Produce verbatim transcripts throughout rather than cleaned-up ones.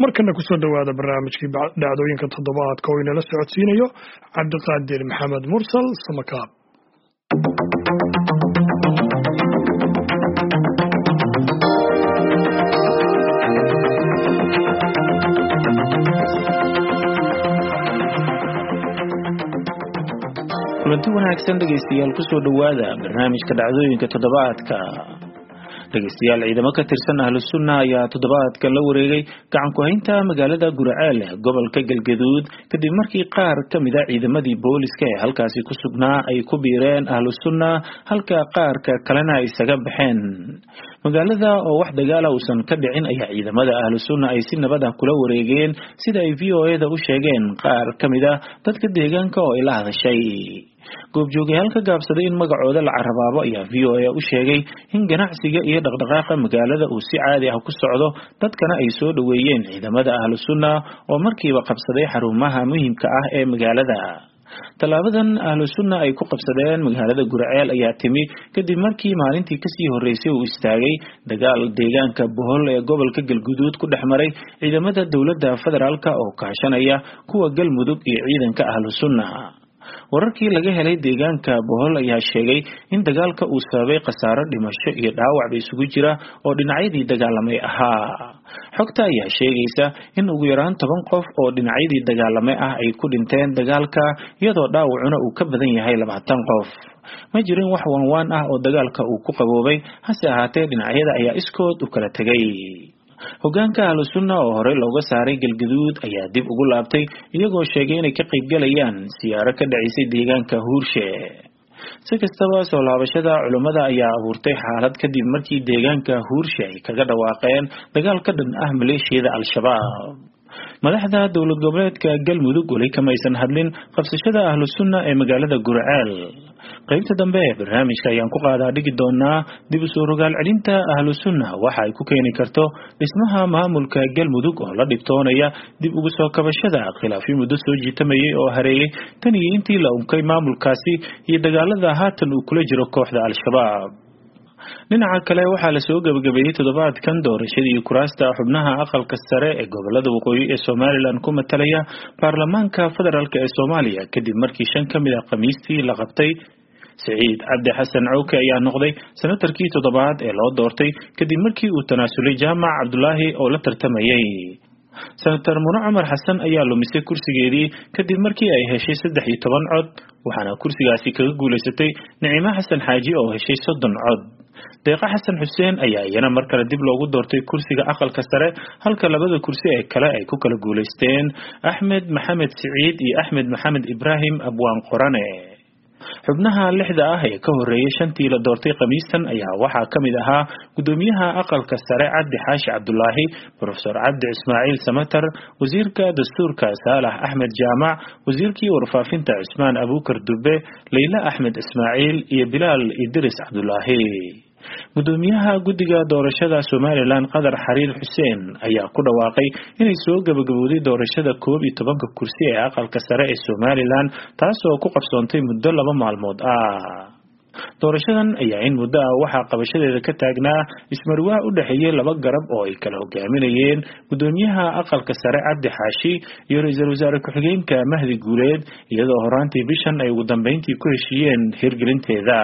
markana ku soo dhawaada barnaamijkii dhacdooyinka toddobaadka oo inala socodsiinayo Cabdiqaadir Maxamed Mursal Samakaab. kulanti wanaagsan dhageystayaal ku soo dhawaada barnaamijka dhacdooyinka toddobaadka. dhageystayaal ciidamo ka tirsan ahlus sunna ayaa toddobaadka la wareegay gacan ku haynta magaalada Gurceel gobolka Galgaduud kadib markii qaar ka mid ah ciidamadii booliska ee halkaasi ku sugnaa ay ku biireen ahlus sunna halka qaar kalena ay isaga baxeen. magaalada oo wax dagaal ah uusan ka dhicin ayaa ciidamada ahlus sunna ay si nabad ah kula wareegeen sida ay V O A da u sheegeen qaar ka mid ah dadka deegaanka oo ila hadashay. goobjoogyaal ka gaabsaday in magacooda la carabaabo ayaa V O A u sheegay in ganacsiga iyo dhaqdhaqaaqa magaalada uu si caadi ah ku socdo dadkana ay soo dhaweeyeen ciidamada ahlus sunna oo markiiba qabsaday xarumaha muhiimka ah ee magaalada. talaabadan ahlus sunna ay ku qabsadeen magaalada Gurceel ayaa timi kadib markii maalintii kasii horeysay uu istaagay dagaal deegaanka Bohol ee gobolka Galgaduud ku dhexmaray ciidamada dawladda federaalka oo kaashanaya kuwa Galmudug iyo ciidanka ahlus sunna. wararkii laga helay deegaanka Bohol ayaa sheegay in dagaalka uu sababay khasaaro dhimasho iyo dhaawac isugu jira oo dhinacyadii dagaalamay ahaa. xogta ayaa sheegaysa in ugu yaraan toban qof oo dhinacyadii dagaalamay ah ay ku dhinteen dagaalka iyadoo dhaawacuna uu ka badan yahay labaatan qof. ma jirin wax wanwaan ah oo dagaalka uu ku qaboobay hase ahaatee dhinacyada ayaa iskood u kala tegay. hogaanka ahlus sunna oo hore looga saaray Galgaduud ayaa dib ugu laabtay iyagoo sheegay inay ka qayb galayaan siyaaro ka dhacisay deegaanka Huurshe. si kastaba soo laabashada culimada ayaa abuurtay xaalad kadib markii deegaanka Huurshe ay kaga dhawaaqeen dagaal ka dhan ah maleeshiyada al-shabaab. madaxda dawlad goboleedka Galmudug wali kama aysan hadlin qabsashada ahlus sunna ee magaalada Gurceel. qaybta dambe ee barnaamijka ayaan ku qaadaa dhigi doonaa dib u soo rogaal celinta ahlus sunna waxa ay ku keeni karto dhismaha maamulka Galmudug oo la dhibtoonaya dib ugu soo kabashada khilaafyo muddo soo jiitamayay oo hareeyay tan iyo intii la unkay maamulkaasi iyo dagaalada haatan uu kula jiro kooxda al-shabaab. dhinaca kale waxaa la soo gabagabeeyay toddobaadkan doorashadii kuraasta xubnaha aqalka sare ee gobolada waqooyi ee Somaliland ku matalaya baarlamaanka federaalka ee Soomaaliya kadib markii shan ka mid ah khamiistii la qabtay. Saciid Cabdi Xasan Cawke ayaa noqday senatarkii toddobaad ee loo doortay kadib markii uu tanaasulay Jaamac Cabdullaahi oo la tartamayay. senator Muna Cumar Xasan ayaa lumisay kursigeedii kadib markii ay heshay saddex iyo toban cod waxaana kursigaasi kaga guuleysatay Naciima Xasan Xaaji oo heshay soddon cod. deeqa xasan xuseen ayaa iyana mar kale dib loogu doortay kursiga aqalka sare halka labada kursi ee kale ay ku kala guuleysteen Axmed Maxamed Saciid iyo Axmed Maxamed Ibrahim Abwaan Qorane. xubnaha lixda ah ee ka horeeyay shantii la doortay khamiistan ayaa waxaa ka mid ahaa gudoomiyaha aqalka sare Cabdi Xaashi Cabdullaahi, Professor Cabdi Ismaaciil Samatar, wasiirka dastuurka Saalax Axmed Jaamac, wasiirkii warfaafinta Cusmaan Abuukar Dube, Leyla Axmed Ismaaciil iyo Bilaal Idris Cabdullaahi. gudoomiyaha guddiga doorashada Somaliland Qadar Xariir Xuseen ayaa ku dhawaaqay inay soo gabagabowday doorashada koob iyo tobanka kursi ee aqalka sare ee Somaliland taasoo ku qabsoontay muddo laba maalmood ah. doorashadan ayaa in muddo ah waxaa qabashadeeda ka taagnaa ismarwaa u dhaxeeyay laba garab oo ay kala hogaaminayeen gudoomiyaha aqalka sare Cabdi Xaashi iyo ra'iisul wasaare ku-xigeenka Mahdi Guuleed iyadoo horaantii bishan ay ugu dambeyntii ku heshiiyeen hirgelinteeda.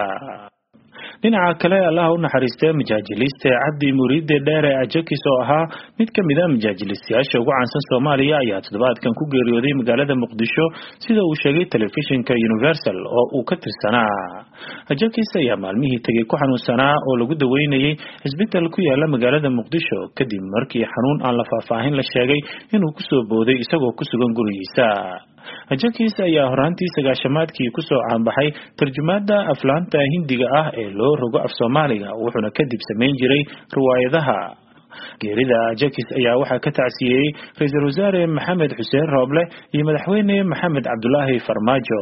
dhinaca kale Allah u naxariistay majaajiliste Cabdi Muriide Dheere Ajakis oo ahaa mid ka mid ah majaajilistayaasha ugu caansan Soomaaliya ayaa toddobaadkan ku geeriyooday magaalada Muqdisho sida uu sheegay telefishinka Universal oo uu ka tirsanaa. Ajakis ayaa maalmihii tagay ku xanuunsanaa oo lagu daweynayay isbitaal ku yaala magaalada Muqdisho kadib markii xanuun aan la faahfaahin la sheegay inuu ku soo booday isagoo ku sugan gurigiisa. Ajakis ayaa horaantii sagaashamaadkii ku soo caanbaxay tarjumaada aflaanta Hindiga ah ee loo rogo af Soomaaliga wuxuuna kadib sameyn jiray riwaayadaha. geerida Ajakis ayaa waxaa ka tacsiyay ra'iisul wasaare Maxamed Xuseen Rooble iyo madaxweyne Maxamed Cabdullaahi Farmaajo.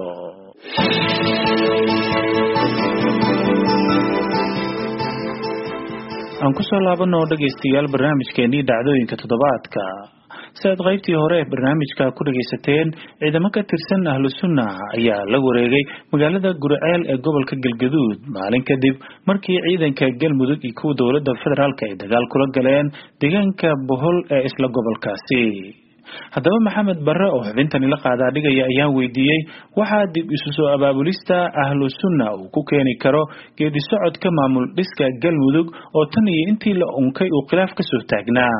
aan ku soo laabano dhageystayaal barnaamijkeennii dhacdooyinka toddobaadka. saad qaybtii hore ee barnaamijka ku dhageysateen ciidamo ka tirsan ahlu sunna ayaa la wareegay magaalada Gurceel ee gobolka Galgaduud maalin kadib markii ciidanka Galmudug iyo kuwa dowladda federaalka ay dagaal kula galeen deegaanka Bohol ee isla gobolkaasi. haddaba maxamed barre oo xubintani la qaadaa dhigaya ayaa weydiiyey waxaa dib isu soo abaabulista ahlu sunna uu ku keeni karo geedi socodka maamul dhiska Galmudug oo tan iyo intii la unkay uu khilaaf ka soo taagnaa.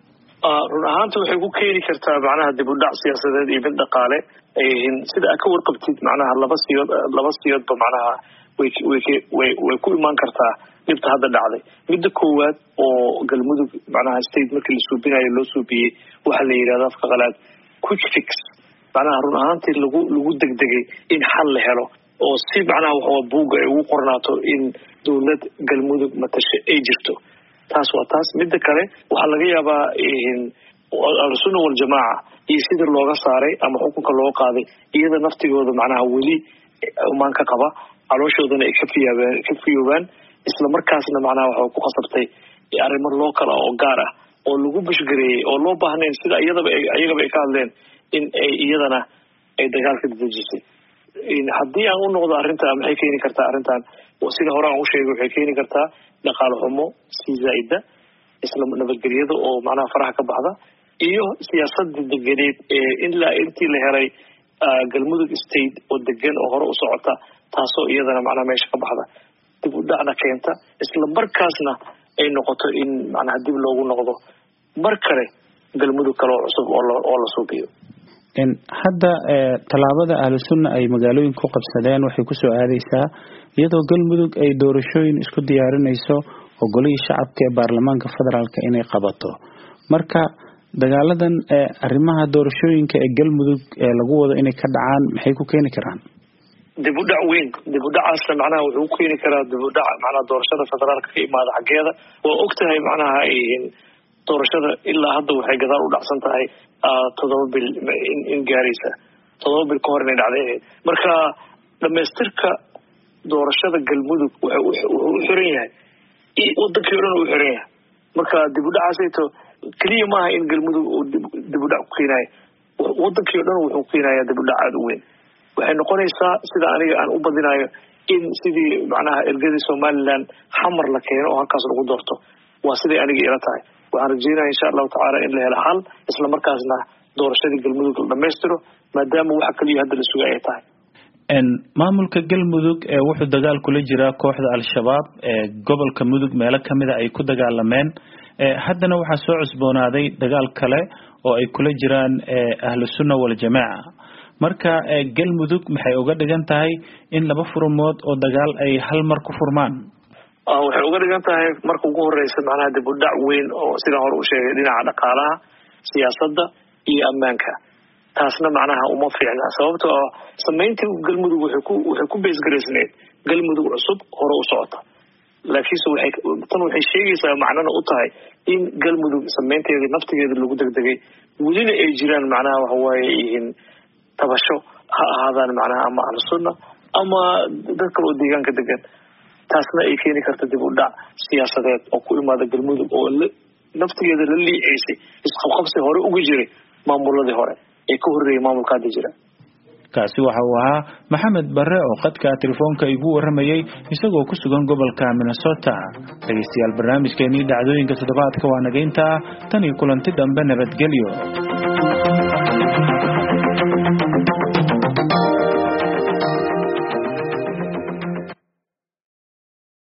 run ahaantii waxay ku keeni kartaa macnaha dib u dhac siyaasadeed iyo mid dhaqaale sida aad ka warqabtid macnaha laba siyood laba siyoodba macnaha way way way ku imaan kartaa dibta hadda dhacday. midda koowaad oo Galmudug macnaha state markii la suubinayo loo suubiyey waxa la yiraahdaa afka qalaad quick fix macnaha run ahaantii lagu lagu degdegay in xal la helo oo si macnaha waxa buuga ay ugu qornaato in dowlad Galmudug matasho ay jirto. taas waa taas. midda kale waxa laga yaabaa in al-sunna wal jamaa iyo sida looga saaray ama xukunka loo qaaday iyada naftigooda macnaha weli umaan ka qaba calooshoodan ay ka fiyaabaan ka fiyoobaan isla markaasna macnaha waxa ku qasabtay arrimo local oo gaar ah oo lagu bishgareeyay oo loo baahneen sida iyadaba ayagaba ay ka hadleen in ay iyadana ay dagaalka dejisay. in haddii aan u noqdo arrinta maxay keeni kartaa arrintan sida hore aan u sheegay waxay keeni kartaa dhaqaale xumo si zaida isla nabadgelyada oo macnaha faraha ka baxda iyo siyaasadda deganeed ee ilaa intii la helay Galmudug state oo degan oo hore u socota taasoo iyadana macnaha meesha ka baxda dib u dhacna keenta isla markaasna ay noqoto in macnaha dib loogu noqdo mar kale Galmudug kale oo cusub oo la suubiyo. in hadda talaabada ahlu sunna ay magaalooyin ku qabsadeen waxay ku soo aadaysaa iyadoo Galmudug ay doorashooyin isku diyaarinayso oo golihii shacabka ee baarlamaanka federaalka inay qabato. marka dagaaladan ee arrimaha doorashooyinka ee Galmudug ee lagu wado inay ka dhacaan maxay ku keeni karaan dib u dhac weyn. dib u dhacaasna macnaha wuxuu ku keeni karaa dib u dhac macnaha doorashada federaalka ka imaada xaggeeda. waa ogtahay macnaha in doorashada ilaa hadda waxay gadaal u dhacsan tahay toddoba bil in gaaraysa toddoba bil ka hor inay dhacday. marka dhamaystirka doorashada Galmudug wuxuu u xiran yahay wadankii dhan uu xiran yahay. marka dib u dhacaasayto kaliya maaha in Galmudug uu dib u dhac ku keenayo wadankii dhan wuxuu keenayaa dib u dhac aad u weyn. waxay noqonaysaa sida aniga aan u badinayo in sidii macnaha ergadii Somaliland xamar la keeno oo halkaas lagu doorto waa sidii aniga ila tahay. waxaan rajeynayaa insha Allah taala in la helo xal isla markaasna doorashadii Galmudug la dhameystiro maadaama waxa kaliya hadda la sugay ay tahay. in maamulka Galmudug ee wuxuu dagaal kula jira kooxda al-shabaab ee gobolka Mudug meelo kamid ah ay ku dagaalameen haddana waxa soo cusboonaaday dagaal kale oo ay kula jiraan ahlu sunna wal jamaa. marka Galmudug maxay uga dhigan tahay in laba furmood oo dagaal ay hal mar ku furmaan? waxay uga dhigan tahay marka ugu horeysa macnaha dib u dhac weyn oo sida hore u sheegay dhinaca dhaqaalaha siyaasadda iyo ammaanka. taasna macnaha uma fiicna sababtoo ah sameyntii Galmudug waxay ku waxay ku beesgareysneed Galmudug cusub hore u socota laakiinse waxay tan waxay sheegaysaa macnana u tahay in Galmudug sameynteeda naftigeeda lagu degdegay welina ay jiraan macnaha waxa waaye in tabasho ha ahaadaan macnaha ama al-sunna ama dadka oo deegaanka degan. taasna ay keeni karto dib u dhac siyaasadeed oo ku imaada Galmudug oo naftigeeda la liiceysay isqabqabsi hore ugu jiray maamuladii hore ee ka horreeyay maamulka hadda jira. kaasi waxa uu ahaa maxamed barre oo qadka telefoonka igu waramayay isagoo ku sugan gobolka Minnesota. dhageystayaal barnaamijkeennii dhacdooyinka toddobaadka waa naga intaa tan iyo kulanti dambe nabadgelyo.